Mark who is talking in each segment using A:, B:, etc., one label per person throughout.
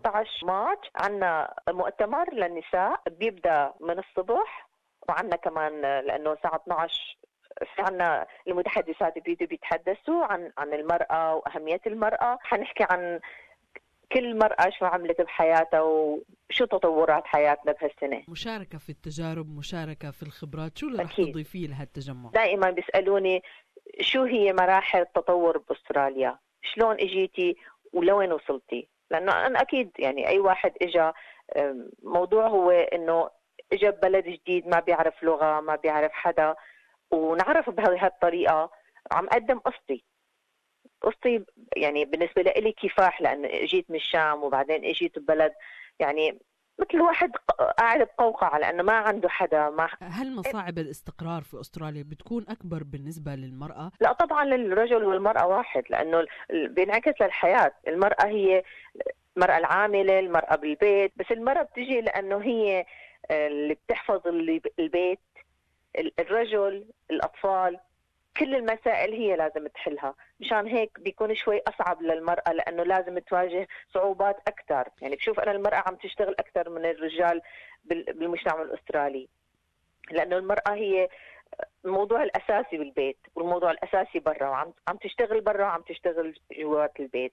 A: 15 مارس عنا مؤتمر للنساء بيبدأ من الصبح، وعنا كمان لأنه الساعة 12 في عنا المتحدثات بيتحدثوا عن المرأة وأهمية المرأة. حنحكي عن كل مرأة شو عملت بحياتها وشو تطورات حياتنا بهالسنة.
B: مشاركة في التجارب، مشاركة في الخبرات، شو اللي رح
A: أكيد.
B: تضيفيه لهالتجمع؟
A: دائما بيسألوني شو هي مراحل التطور بأستراليا، شلون اجيتي ولوين وصلتي؟ لأنه أنا أكيد يعني أي واحد إجا، موضوع هو إنه إجا ببلد جديد ما بيعرف لغة، ما بيعرف حدا، ونعرف بهالطريقة عم قدم قصتي يعني بالنسبة لي كفاح، لأن اجيت من الشام وبعدين اجيت ببلد يعني مثل واحد قاعد بقوقعة لأنه ما عنده حدا. ما
B: هل مصاعب الاستقرار في أستراليا بتكون أكبر بالنسبة للمرأة؟
A: لا طبعا، للرجل والمرأة واحد، لأنه بينعكس للحياة. المرأة هي المرأة العاملة، المرأة بالبيت، بس المرأة بتجي لأنه هي اللي بتحفظ البيت، الرجل، الأطفال، كل المسائل هي لازم تحلها. مشان هيك بيكون شوي أصعب للمرأة، لأنه لازم تواجه صعوبات أكثر. يعني بشوف أنا المرأة عم تشتغل أكثر من الرجال بالمجتمع الأسترالي، لأنه المرأة هي الموضوع الأساسي بالبيت والموضوع الأساسي برا، وعم تشتغل برا وعم تشتغل جوات البيت.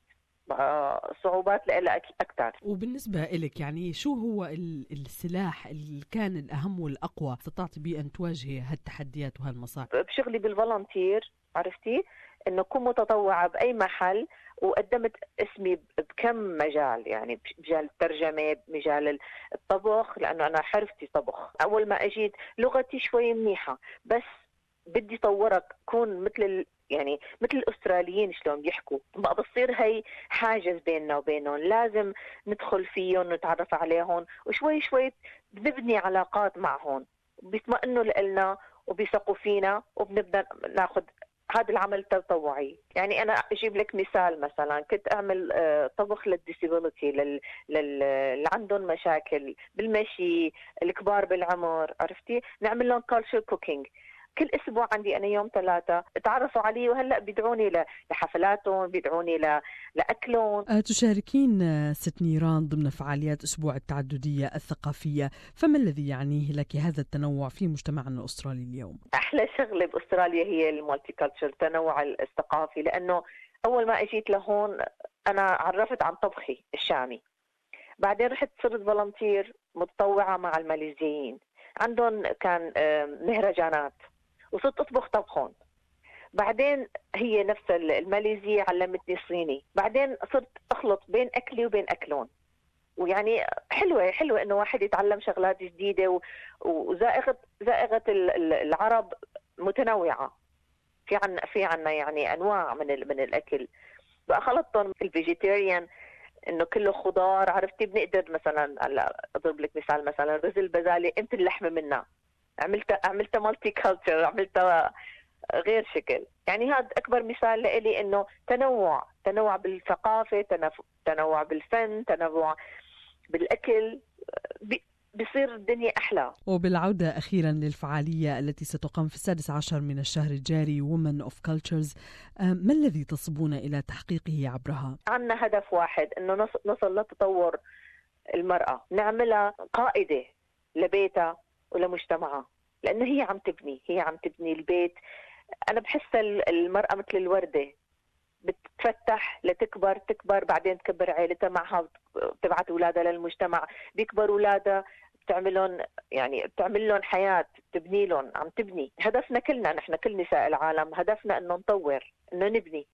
A: صعوبات لها أكثر.
B: وبالنسبة إلك يعني شو هو السلاح اللي كان الأهم والأقوى استطعت به أن تواجهي هالتحديات وهالمصاعب؟
A: بشغلي بالفولنتير عرفتي إنه كون متطوعة بأي محل، وقدمت اسمي بكم مجال، يعني بمجال الترجمة، بمجال الطبخ، لأنه أنا حرفتي طبخ. أول ما أجيت لغتي شوي منيحة، بس بدي طورك كون يعني مثل الأستراليين شلون بيحكوا، بقى بتصير هي حاجز بيننا وبينهم، لازم ندخل فيهم ونتعرف عليهم، وشوي شوي بنبني علاقات معهم، بيطمئنوا لنا وبيثقوا فينا، وبنبدأ ناخذ هذا العمل التطوعي. يعني أنا أجيب لك مثال، مثلا كنت أعمل طبخ للديسيبيليتي، اللي عندهم مشاكل بالمشي، الكبار بالعمر، عرفتي، نعمل لهم كالتشر كوكينج. كل أسبوع عندي أنا يوم 3 تعرفوا علي، وهلأ بيدعوني لحفلاتهم، بيدعوني لأكلهم.
B: تشاركين ست نيران ضمن فعاليات أسبوع التعددية الثقافية، فما الذي يعنيه لك هذا التنوع في مجتمعنا الأسترالي اليوم؟
A: أحلى شغلة بأستراليا هي المالتي كالتشر، التنوع الثقافي، لأنه أول ما أجيت لهون أنا عرفت عن طبخي الشامي، بعدين رحت صرت فولنتير متطوعة مع الماليزيين، عندهم كان مهرجانات، وصرت أطبخ طبخهم. بعدين هي نفس الماليزية علمتني صيني، بعدين صرت أخلط بين أكلي وبين أكلهم. ويعني حلوة إنه واحد يتعلم شغلات جديدة، زائغة العرب متنوعة، في عنا يعني أنواع من الأكل. بقى خلطتهم الفيجيتيريان إنه كله خضار، عرفتي، بنقدر مثلا هلا أضرب لك مثال، مثلا رز البزالة أنت اللحمة منها، عملتها مالتي كالتشر، عملتها غير شكل. يعني هذا أكبر مثال لإلي إنه تنوع بالثقافة، تنوع بالفن، تنوع بالأكل، بيصير الدنيا أحلى.
B: وبالعودة أخيرا للفعالية التي ستقام في 16 من الشهر الجاري Women of Cultures، ما الذي تصبون إلى تحقيقه عبرها؟
A: عندنا هدف واحد، إنه نصل لتطور المرأة، نعملها قائدة لبيتها ولمجتمعها، لأنه هي عم تبني البيت. أنا بحس المرأة مثل الوردة، بتتفتح تكبر، بعدين تكبر عائلتها معها، بتبعت أولادها للمجتمع، بيكبر أولادها، بتعمل لهم حياة، تبني لهم، عم تبني. هدفنا كلنا نحن، كل نساء العالم، هدفنا إنه نطور، إنه نبني.